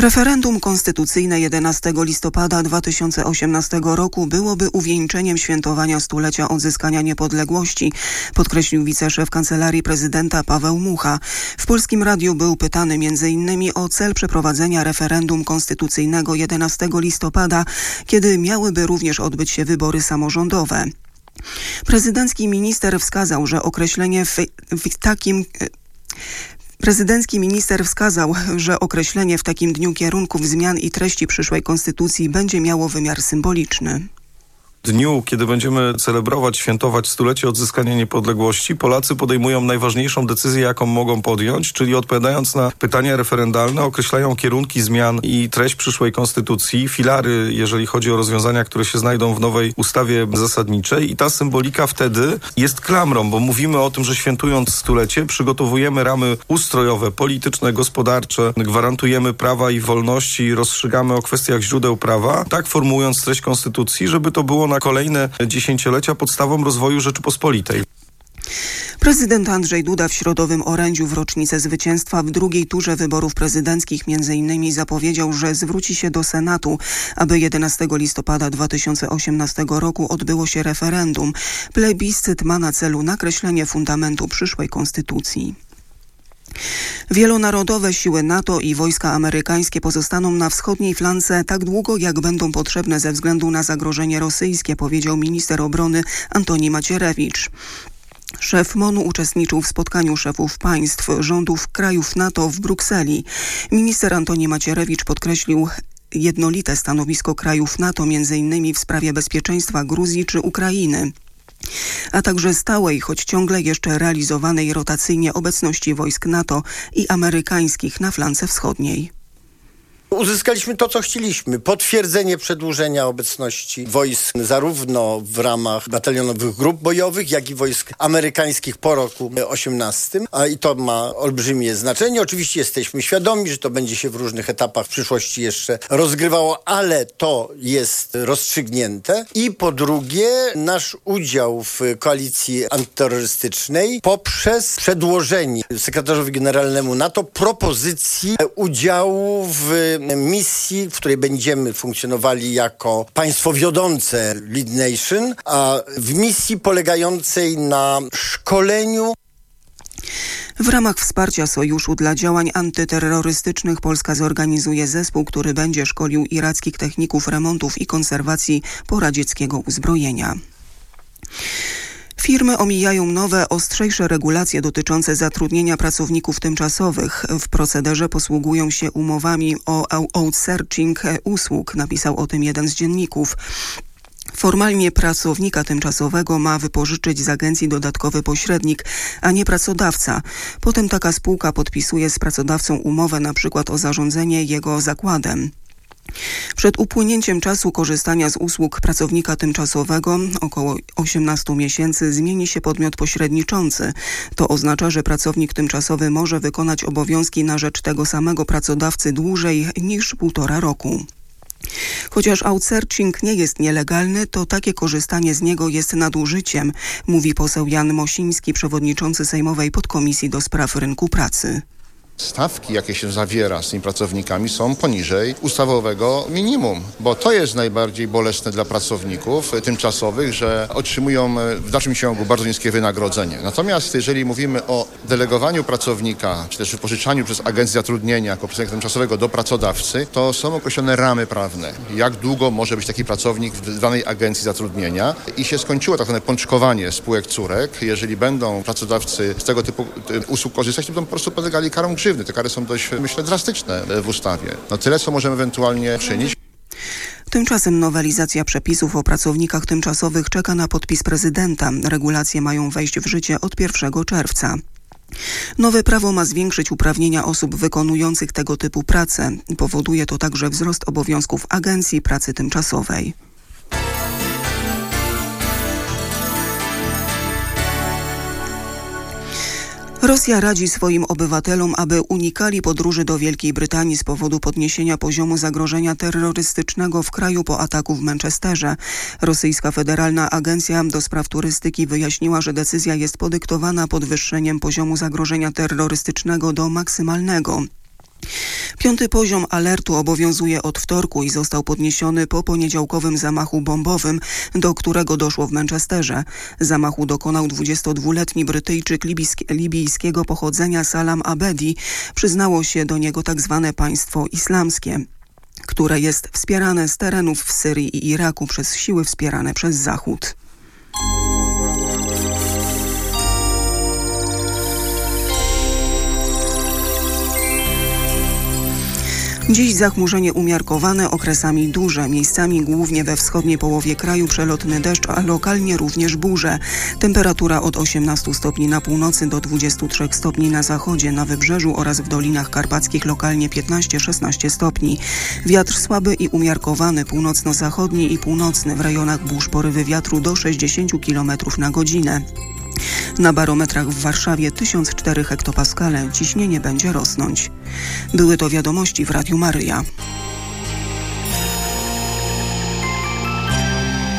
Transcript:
Referendum konstytucyjne 11 listopada 2018 roku byłoby uwieńczeniem świętowania stulecia odzyskania niepodległości, podkreślił wiceszef Kancelarii Prezydenta Paweł Mucha. W Polskim Radiu był pytany m.in. o cel przeprowadzenia referendum konstytucyjnego 11 listopada, kiedy miałyby również odbyć się wybory samorządowe. Prezydencki minister wskazał, że określenie w takim dniu kierunków zmian i treści przyszłej konstytucji będzie miało wymiar symboliczny. Dniu, kiedy będziemy celebrować, świętować stulecie odzyskania niepodległości, Polacy podejmują najważniejszą decyzję, jaką mogą podjąć, czyli odpowiadając na pytania referendalne, określają kierunki zmian i treść przyszłej konstytucji, filary, jeżeli chodzi o rozwiązania, które się znajdą w nowej ustawie zasadniczej, i ta symbolika wtedy jest klamrą, bo mówimy o tym, że świętując stulecie przygotowujemy ramy ustrojowe, polityczne, gospodarcze, gwarantujemy prawa i wolności, rozstrzygamy o kwestiach źródeł prawa, tak formułując treść konstytucji, żeby to było na kolejne dziesięciolecia podstawą rozwoju Rzeczypospolitej. Prezydent Andrzej Duda w środowym orędziu w rocznicę zwycięstwa w drugiej turze wyborów prezydenckich m.in. zapowiedział, że zwróci się do Senatu, aby 11 listopada 2018 roku odbyło się referendum. Plebiscyt ma na celu nakreślenie fundamentu przyszłej konstytucji. Wielonarodowe siły NATO i wojska amerykańskie pozostaną na wschodniej flance tak długo, jak będą potrzebne ze względu na zagrożenie rosyjskie, powiedział minister obrony Antoni Macierewicz. Szef MON-u uczestniczył w spotkaniu szefów państw, rządów krajów NATO w Brukseli. Minister Antoni Macierewicz podkreślił jednolite stanowisko krajów NATO m.in. w sprawie bezpieczeństwa Gruzji czy Ukrainy, a także stałej, choć ciągle jeszcze realizowanej rotacyjnie obecności wojsk NATO i amerykańskich na flance wschodniej. Uzyskaliśmy to, co chcieliśmy. Potwierdzenie przedłużenia obecności wojsk zarówno w ramach batalionowych grup bojowych, jak i wojsk amerykańskich po roku 18. I to ma olbrzymie znaczenie. Oczywiście jesteśmy świadomi, że to będzie się w różnych etapach w przyszłości jeszcze rozgrywało, ale to jest rozstrzygnięte. I po drugie, nasz udział w koalicji antyterrorystycznej poprzez przedłożenie sekretarzowi generalnemu NATO propozycji udziału w misji, w której będziemy funkcjonowali jako państwo wiodące Lead Nation, a w misji polegającej na szkoleniu. W ramach wsparcia Sojuszu dla działań antyterrorystycznych Polska zorganizuje zespół, który będzie szkolił irackich techników remontów i konserwacji poradzieckiego uzbrojenia. Firmy omijają nowe, ostrzejsze regulacje dotyczące zatrudnienia pracowników tymczasowych. W procederze posługują się umowami o outsourcing usług, napisał o tym jeden z dzienników. Formalnie pracownika tymczasowego ma wypożyczyć z agencji dodatkowy pośrednik, a nie pracodawca. Potem taka spółka podpisuje z pracodawcą umowę np. o zarządzanie jego zakładem. Przed upłynięciem czasu korzystania z usług pracownika tymczasowego, około 18 miesięcy, zmieni się podmiot pośredniczący. To oznacza, że pracownik tymczasowy może wykonać obowiązki na rzecz tego samego pracodawcy dłużej niż 1,5 roku. Chociaż outsourcing nie jest nielegalny, to takie korzystanie z niego jest nadużyciem, mówi poseł Jan Mosiński, przewodniczący Sejmowej Podkomisji do Spraw Rynku Pracy. Stawki, jakie się zawiera z tymi pracownikami, są poniżej ustawowego minimum, bo to jest najbardziej bolesne dla pracowników tymczasowych, że otrzymują w dalszym ciągu bardzo niskie wynagrodzenie. Natomiast jeżeli mówimy o delegowaniu pracownika, czy też wypożyczaniu przez agencję zatrudnienia jako pracownika tymczasowego do pracodawcy, to są określone ramy prawne. Jak długo może być taki pracownik w danej agencji zatrudnienia i się skończyło tak zwane pączkowanie spółek córek. Jeżeli będą pracodawcy z tego typu usług korzystać, to będą po prostu podlegali karom grzywny. Te kary są dość, myślę, drastyczne w ustawie. Tyle, co możemy ewentualnie czynić. Tymczasem nowelizacja przepisów o pracownikach tymczasowych czeka na podpis prezydenta. Regulacje mają wejść w życie od 1 czerwca. Nowe prawo ma zwiększyć uprawnienia osób wykonujących tego typu pracę. Powoduje to także wzrost obowiązków Agencji Pracy Tymczasowej. Rosja radzi swoim obywatelom, aby unikali podróży do Wielkiej Brytanii z powodu podniesienia poziomu zagrożenia terrorystycznego w kraju po ataku w Manchesterze. Rosyjska Federalna Agencja do Spraw Turystyki wyjaśniła, że decyzja jest podyktowana podwyższeniem poziomu zagrożenia terrorystycznego do maksymalnego. 5. poziom alertu obowiązuje od wtorku i został podniesiony po poniedziałkowym zamachu bombowym, do którego doszło w Manchesterze. Zamachu dokonał 22-letni Brytyjczyk libijskiego pochodzenia Salam Abedi. Przyznało się do niego tzw. państwo islamskie, które jest wspierane z terenów w Syrii i Iraku przez siły wspierane przez Zachód. Dziś zachmurzenie umiarkowane, okresami duże, miejscami głównie we wschodniej połowie kraju przelotny deszcz, a lokalnie również burze. Temperatura od 18 stopni na północy do 23 stopni na zachodzie, na wybrzeżu oraz w dolinach karpackich lokalnie 15-16 stopni. Wiatr słaby i umiarkowany, północno-zachodni i północny, w rejonach burz porywy wiatru do 60 km na godzinę. Na barometrach w Warszawie 1004 hektopaskale, ciśnienie będzie rosnąć. Były to wiadomości w Radiu Maryja.